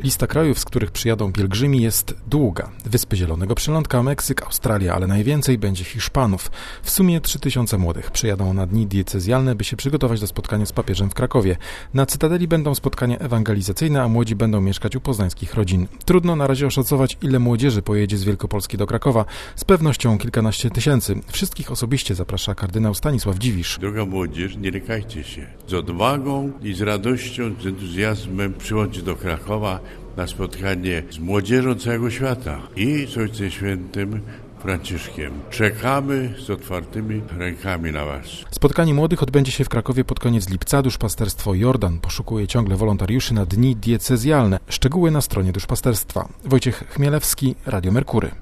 Lista krajów, z których przyjadą pielgrzymi, jest długa. Wyspy Zielonego Przylądka, Meksyk, Australia, ale najwięcej będzie Hiszpanów. W sumie 3000 młodych przyjadą na dni diecezjalne, by się przygotować do spotkania z papieżem w Krakowie. Na Cytadeli będą spotkania ewangelizacyjne, a młodzi będą mieszkać u poznańskich rodzin. Trudno na razie oszacować, ile młodzieży pojedzie z Wielkopolski do Krakowa. Z pewnością kilkanaście tysięcy. Wszystkich osobiście zaprasza kardynał Stanisław Dziwisz. Droga młodzież, nie lękajcie się. Z odwagą i z radością, z entuzjazmem przyłączcie do Krakowa na spotkanie z młodzieżą całego świata i z Ojcem Świętym Franciszkiem. Czekamy z otwartymi rękami na Was. Spotkanie młodych odbędzie się w Krakowie pod koniec lipca. Duszpasterstwo Jordan poszukuje ciągle wolontariuszy na dni diecezjalne. Szczegóły na stronie duszpasterstwa. Wojciech Chmielewski, Radio Merkury.